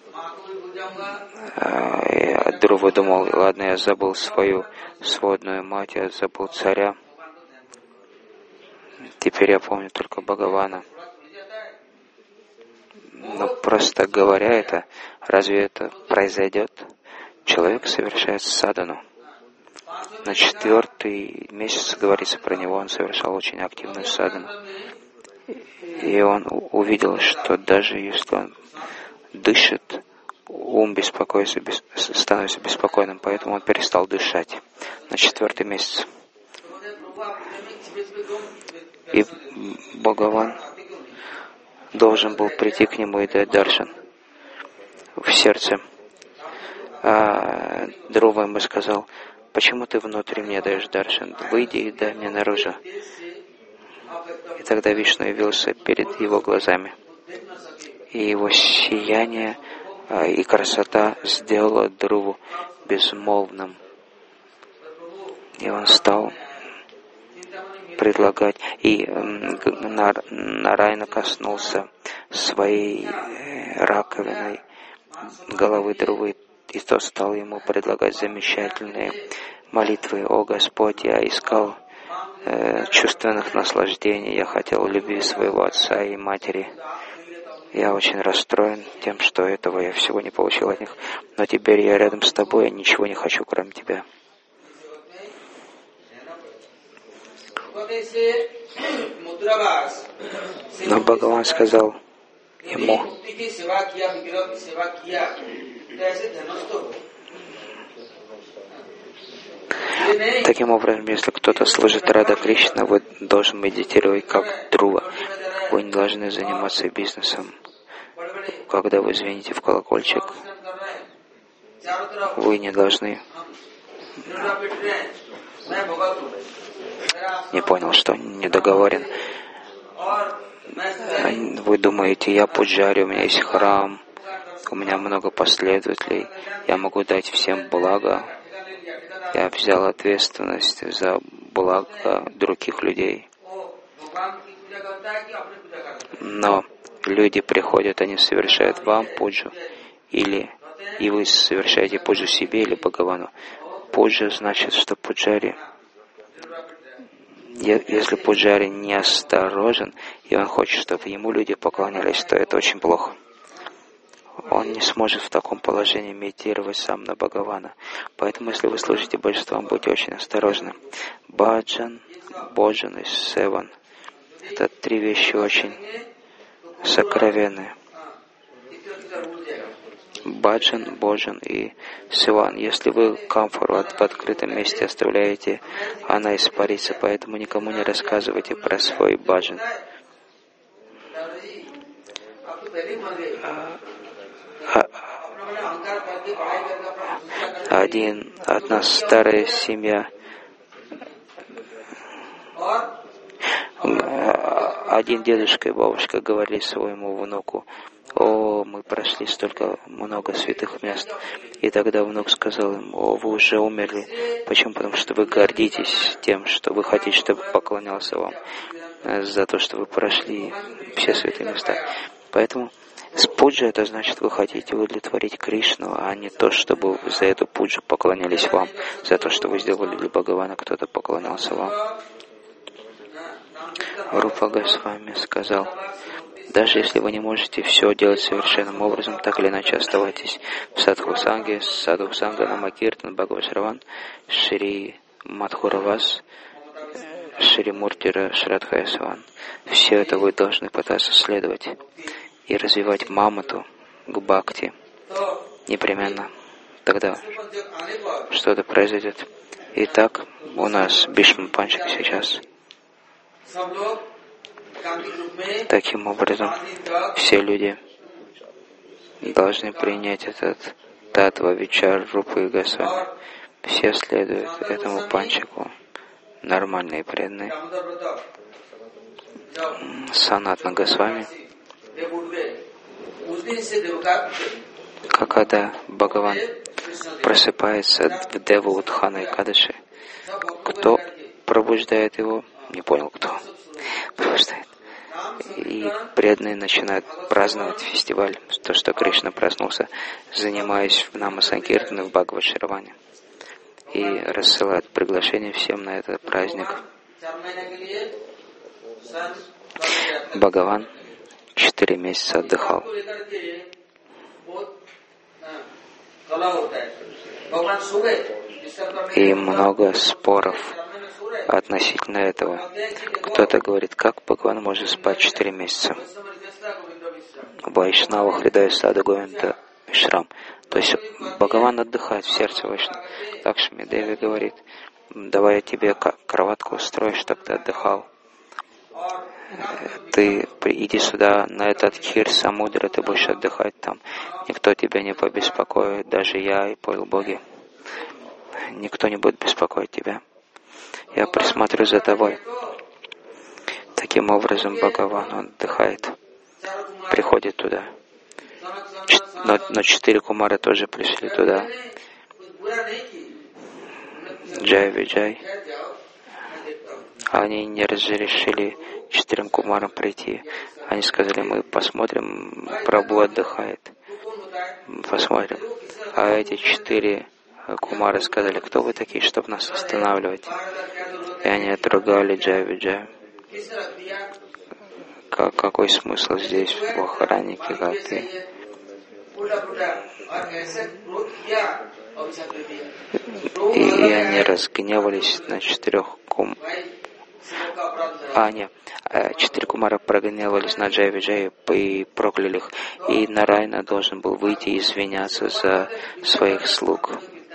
Друва думал, ладно, я забыл свою сводную мать, я забыл царя. Теперь я помню только Бхагавана. Но просто говоря это, разве это произойдет? Человек совершает садану. На четвертый месяц говорится про него, он совершал очень активную садану. И он увидел, что даже если он дышит, ум беспокоится, бес, становится беспокойным, поэтому он перестал дышать на четвертый месяц. И Бхагаван должен был прийти к нему и дать даршан в сердце. А Друва ему сказал, почему ты внутри мне даешь даршан? Выйди и дай мне наружу. И тогда Вишну явился перед его глазами. И его сияние и красота сделала Друву безмолвным. И он стал предлагать, и Нарайна коснулся своей раковиной головы Друвы, и тот стал ему предлагать замечательные молитвы. О Господь, я искал э, чувственных наслаждений, я хотел любви своего отца и матери. Я очень расстроен тем, что этого я всего не получил от них. Но теперь я рядом с тобой, я ничего не хочу, кроме тебя. Но Бхагаван сказал ему, таким образом, если кто-то служит Рада Кришна, вы должны медитировать как Друва. Вы не должны заниматься бизнесом. Когда вы звоните в колокольчик, вы не должны не понял, что не договорен. Вы думаете, я пуджари, у меня есть храм, у меня много последователей, я могу дать всем благо. Я взял ответственность за благо других людей. Но люди приходят, они совершают вам пуджу, или и вы совершаете пуджу себе или Бхагавану. Пуджа значит, что пуджари, если пуджари неосторожен, и он хочет, чтобы ему люди поклонялись, то это очень плохо. Он не сможет в таком положении медитировать сам на Бхагавана. Поэтому, если вы служите божествам, будьте очень осторожны. Баджан, Боджан и Севан — это три вещи очень сокровенные. Баджан, Боджан и Севан. Если вы камфору в открытом месте оставляете, она испарится, поэтому никому не рассказывайте про свой баджан. Один, одна старая семья, один дедушка и бабушка говорили своему внуку: «О, мы прошли столько много святых мест». И тогда внук сказал им: «О, вы уже умерли». Почему? Потому что вы гордитесь тем, что вы хотите, чтобы поклонялся вам за то, что вы прошли все святые места. Поэтому с пуджа это значит, вы хотите удовлетворить Кришну, а не то, чтобы за эту пуджу поклонялись вам, за то, что вы сделали для Бхагавана, кто-то поклонялся вам. Рупа Госвами сказал: даже если вы не можете все делать совершенным образом, так или иначе оставайтесь в Садхусанге, Садхусанга, Намакиртан, Бхагавашраван, Шри Мадхуравас, Шри Муртира, Шрадхаясаван. Все это вы должны пытаться следовать и развивать мамату к бхакти. Непременно. Тогда что-то произойдет. Итак, у нас Бишма Панчак сейчас. Таким образом, все люди должны принять этот татва вичар Рупы и Госвами. Все следуют этому панчаку, нормальные и преданные. Санатна Госвами, когда Бхагаван просыпается в Дева Утхана Экадаши, кто пробуждает его? Не понял, кто пробуждает. И преданные начинают праздновать фестиваль, то, что Кришна проснулся, занимаясь в Нама-Санкиртане в Бхагават-Шраване, и рассылают приглашение всем на этот праздник. Бхагаван четыре месяца отдыхал. И много споров относительно этого. Кто-то говорит, как Бхагаван может спать четыре месяца? Вайшнава Хридая Сада Говинда Вишрам. То есть Бхагаван отдыхает в сердце Вайшнава. Лакшми Деви говорит: давай я тебе кроватку устрою, чтобы ты отдыхал. Ты иди сюда, на этот хир Самудра, ты будешь отдыхать там. Никто тебя не побеспокоит, даже я и полбоги. Никто не будет беспокоить тебя. Я присмотрю за тобой. Таким образом, Бхагаван отдыхает, приходит туда. Ч- но, но четыре кумара тоже пришли туда. Джай Виджай. Они не разрешили четырем кумарам прийти. Они сказали: мы посмотрим, Прабху отдыхает. Посмотрим. А эти четыре кумары сказали: кто вы такие, чтобы нас останавливать? И они отругали Джай Виджай. Как, какой смысл здесь, в охраннике, как ты? И они разгневались на четырех кум... А, нет, четыре кумара прогневались на Джай Виджай и прокляли их. И Нарайна должен был выйти и извиняться за своих слуг.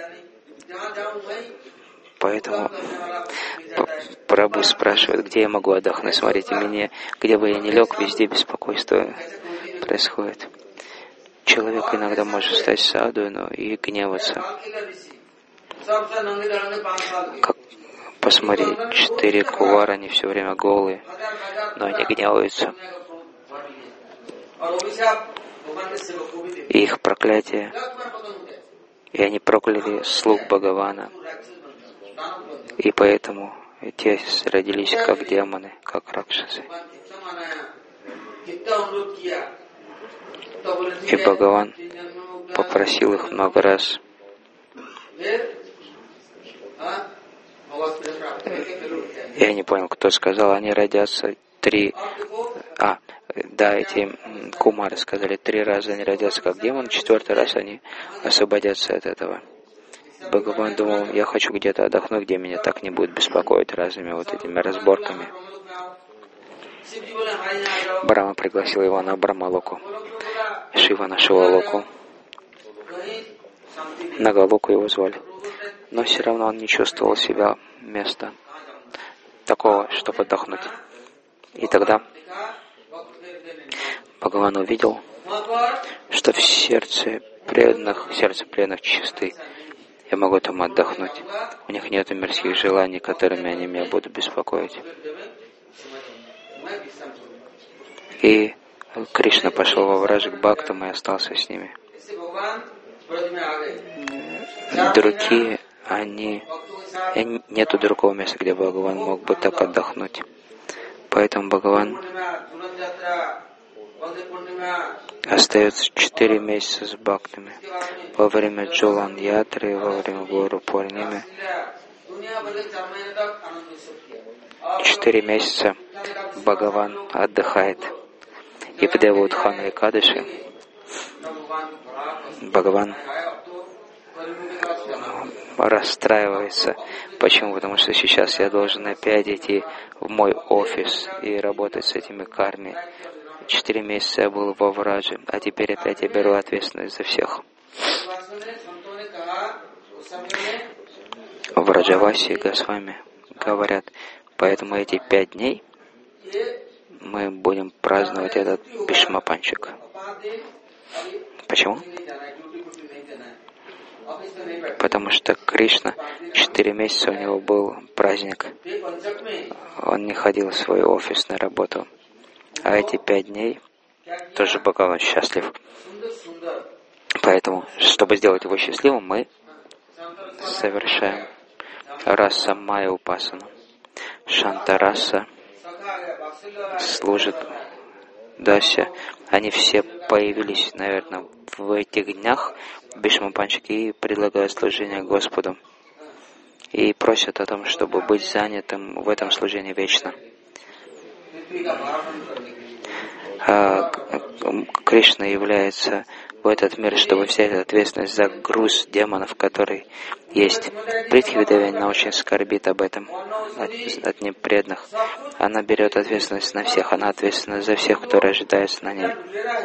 Поэтому Прабху спрашивает, где я могу отдохнуть. Смотрите, мне, где бы я ни лег, везде беспокойство происходит. Человек иногда может стать саду, но и гневаться. Как, посмотри, четыре кувара, они все время голые, но они гневаются. И их проклятие, и они прокляли слуг Бхагавана, и поэтому те родились как демоны, как ракшасы. И Бхагаван попросил их много раз. Я не понял, кто сказал, они родятся три... А, да, эти кумары сказали, три раза они родятся как демон, четвертый раз они освободятся от этого. Бхагаван думал, я хочу где-то отдохнуть, где меня так не будет беспокоить разными вот этими разборками. Брахма пригласил его на Брахмалоку. Шива на Шивалоку. На Галоку его звали. Но все равно он не чувствовал себя места такого, чтобы отдохнуть. И тогда Бхагаван увидел, что в сердце преданных, сердце преданных чисты. Я могу там отдохнуть. У них нет мирских желаний, которыми они меня будут беспокоить. И Кришна пошел во враж к бхактам и остался с ними. Другие, они... Нету другого места, где Бхагаван мог бы так отдохнуть. Поэтому Бхагаван остается четыре месяца с бхактами. Во время Джолан Ятры, во время Гуру Пурнимы. Четыре месяца Бхагаван отдыхает. И в Деваудхана Экадаши Бхагаван расстраивается. Почему? Потому что сейчас я должен опять идти в мой офис и работать с этими карми. Четыре месяца я был во врадже, а теперь опять я беру ответственность за всех. Враджаваси и Госвами говорят, поэтому эти пять дней мы будем праздновать этот Бхишмапанчак. Почему? Потому что Кришна, четыре месяца у него был праздник. Он не ходил в свой офис на работу. А эти пять дней тоже Бхагаван счастлив. Поэтому, чтобы сделать его счастливым, мы совершаем раса майя упасану. Шантараса служит Дася. Они все появились, наверное, в этих днях Бхишмапанчаки и предлагают служение Господу. И просят о том, чтобы быть занятым в этом служении вечно. А Кришна является в этот мир, чтобы взять ответственность за груз демонов, который есть. Притхи-Деви, она очень скорбит об этом, от, от непреданных. Она берет ответственность на всех, она ответственна за всех, кто рождается на ней.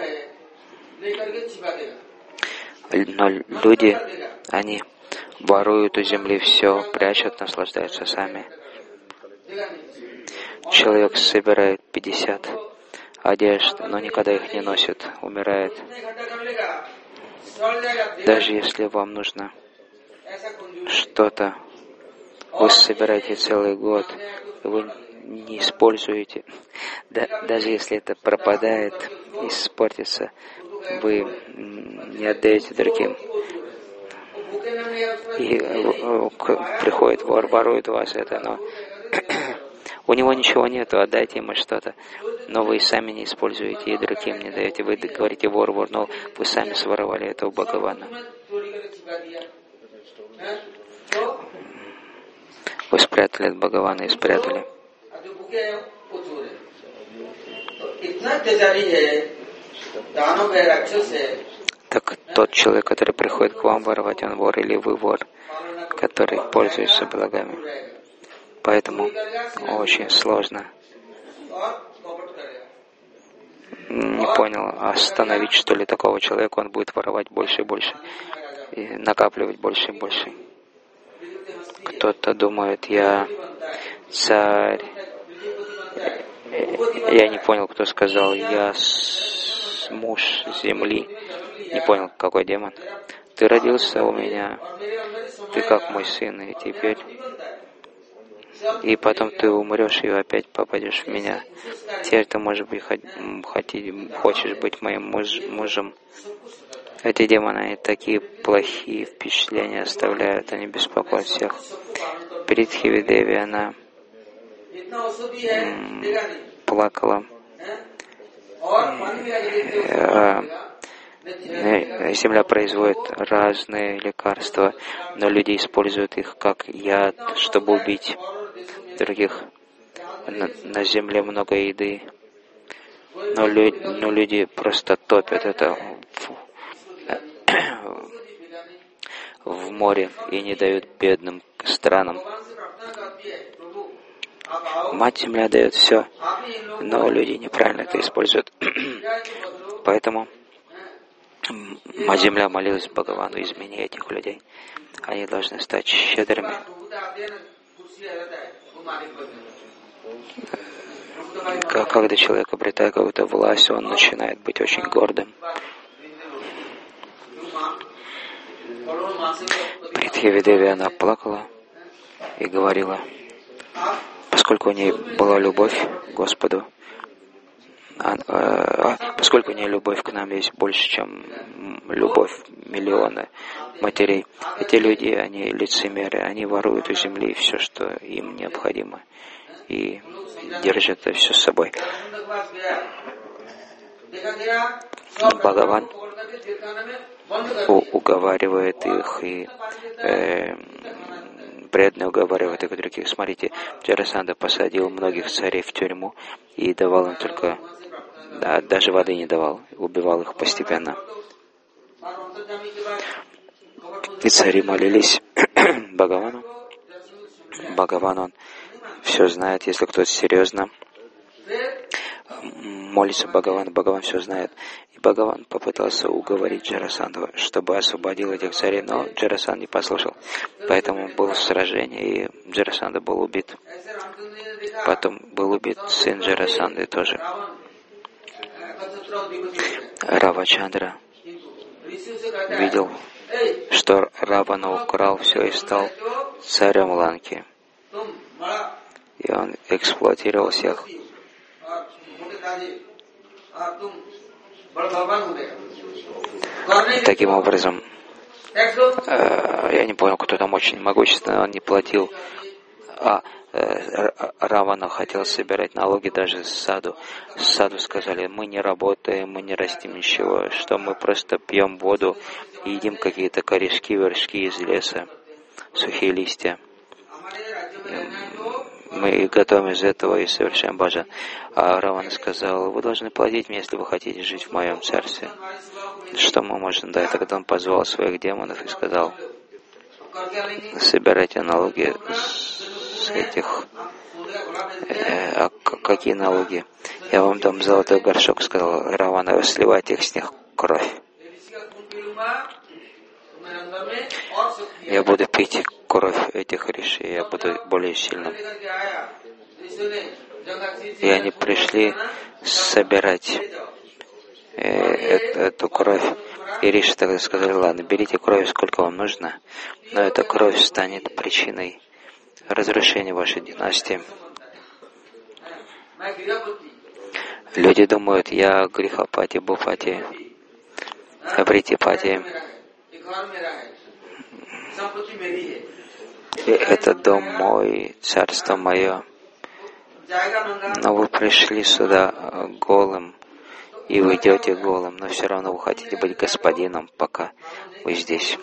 Но люди, они воруют у земли все, прячут, наслаждаются сами. Человек собирает пятьдесят одежд, но никогда их не носит, умирает. Даже если вам нужно что-то, вы собираете целый год, вы не используете. Да, даже если это пропадает, испортится, вы не отдаете другим. И приходит вор, ворует у вас это, но у него ничего нету, отдайте ему что-то. Но вы сами не используете и другим не даете. Вы говорите вор, вор, но вы сами своровали это у Бхагавана. Вы спрятали от Бхагавана и спрятали. Так тот человек, который приходит к вам воровать, он вор или вы вор, который пользуется благами. Поэтому очень сложно. Не понял, остановить что ли такого человека, он будет воровать больше и больше, и накапливать больше и больше. Кто-то думает, я царь. Я не понял, кто сказал, я муж земли. Не понял, какой демон. ты родился у меня, ты как мой сын, и теперь, и потом ты умрешь и опять попадешь в меня. Теперь ты, может быть, хотеть, хочешь быть моим муж, мужем. Эти демоны, они такие плохие впечатления оставляют, они беспокоят всех. Притхиви-деви, она м, плакала. Земля производит разные лекарства, но люди используют их как яд, чтобы убить других. На, на земле много еды, но, лю, но люди просто топят это в, в море и не дают бедным странам. Мать Земля дает все, но люди неправильно это используют. Поэтому Мать Земля молилась Бхагавану: измени этих людей. Они должны стать щедрыми. Когда человек обретает какую-то власть, он начинает быть очень гордым. Притхиви-деви, она плакала и говорила, поскольку у нее была любовь к Господу, а, а, поскольку у нее любовь к нам есть больше, чем любовь миллиона матерей. Эти люди, они лицемеры, они воруют у земли все, что им необходимо, и держат это все с собой. Бхагаван уговаривает их, и э, преданные уговаривают их и других. Смотрите, Джарасандха посадил многих царей в тюрьму и давал им только, да, даже воды не давал, убивал их постепенно. И цари молились Бхагавану. Бхагаван, он все знает, если кто-то серьезно молится Бхагавану, Бхагаван все знает. И Бхагаван попытался уговорить Джарасандху, чтобы освободил этих царей, но Джарасандха не послушал. Поэтому было сражение, и Джарасандха был убит. Потом был убит сын Джарасандхы тоже. Равачандра видел, что Равана украл все и стал царем Ланки. И он эксплуатировал всех. Таким образом, э, я не понял, кто там очень могущественный, он не платил. А, э, Равана хотел собирать налоги даже с саду. С саду сказали: мы не работаем, мы не растим ничего, что мы просто пьем воду и едим какие-то корешки, вершки из леса, сухие листья. Мы готовим из этого и совершаем баджан. А Равана сказал: вы должны платить мне, если вы хотите жить в моем царстве. Что мы можем дать? Тогда он позвал своих демонов и сказал: собирайте налоги с этих... Э, а какие налоги? Я вам дам золотой горшок, сказал Равана, сливайте их с них кровь. Я буду пить кровь этих риши, я буду более сильным. И они пришли собирать э, э, эту кровь. И риши тогда сказали: ладно, берите кровь, сколько вам нужно, но эта кровь станет причиной разрушения вашей династии. Люди думают: я грехопати, бупати, абритипати. И это дом мой, царство мое. Но вы пришли сюда голым, и вы идете голым, но все равно вы хотите быть господином, пока вы здесь.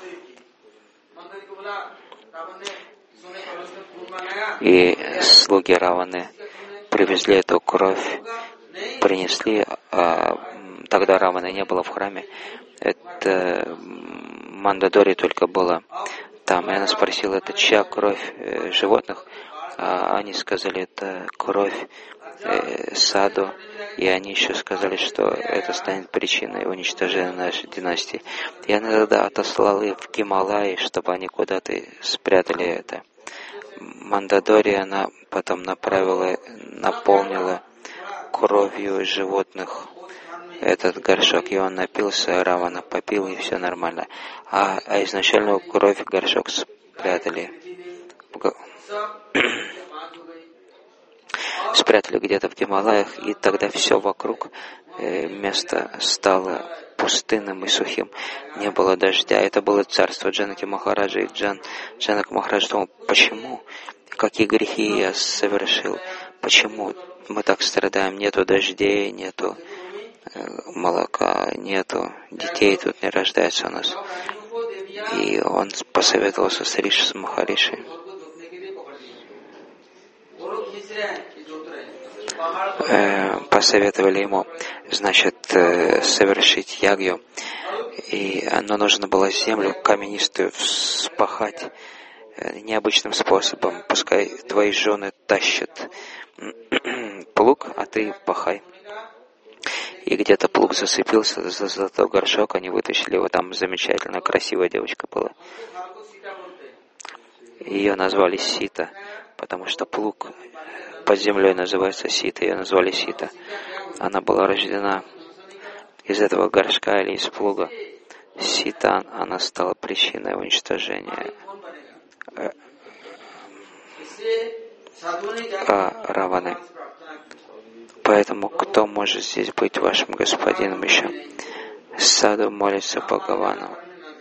И слуги Раваны привезли эту кровь, принесли, а тогда Раваны не было в храме. Это Мандадори только было там. И она спросила: это чья кровь, э, животных? А они сказали: это кровь э, саду. И они еще сказали, что это станет причиной уничтожения нашей династии. И она тогда отослала их в Гималаи, чтобы они куда-то спрятали это. Мандадори она потом направила, наполнила кровью животных этот горшок, и он напился, Равана попил, и все нормально. А, а изначальную кровь горшок спрятали. Спрятали где-то в Гималаях, и тогда все вокруг э, место стало пустынным и сухим. Не было дождя. Это было царство Джанаки Махараджа, и Джан, Джанак Махарадж думал, почему? Какие грехи я совершил? Почему мы так страдаем? Нету дождей, нету э, молока, нету детей, тут не рождается у нас. И он посоветовался с Риши, с Махариши. Э, посоветовали ему, значит, э, совершить ягью, и но нужно было землю каменистую вспахать э, необычным способом. Пускай твои жены тащат плуг, а ты пахай. И где-то плуг зацепился за золотой горшок, они вытащили его, там замечательно красивая девочка была. Ее назвали Сита, потому что плуг под землей называется Сита, ее назвали Сита. Она была рождена из этого горшка или из плуга. Сита, она стала причиной уничтожения Раваны. Поэтому кто может здесь быть вашим господином еще? Саду молится Бхагавану.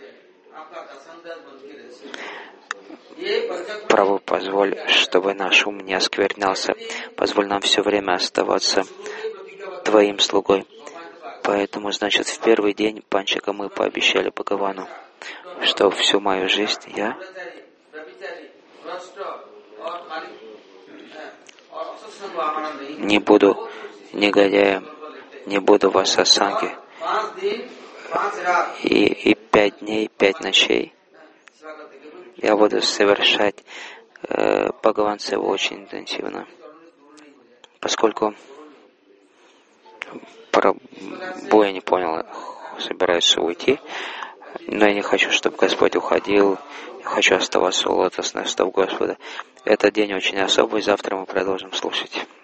Прабху, позволь, чтобы наш ум не осквернялся. Позволь нам все время оставаться Твоим слугой. Поэтому, значит, в первый день Панчака мы пообещали Бхагавану, что всю мою жизнь я не буду негодяем, не буду в асасанге. И, и пять дней, пять ночей я буду совершать э, Бхагаван Севу очень интенсивно. Поскольку Прабху, я не понял, собирается уйти, но я не хочу, чтобы Господь уходил, я хочу оставаться у лотосных стоп Господа. Этот день очень особый, завтра мы продолжим слушать.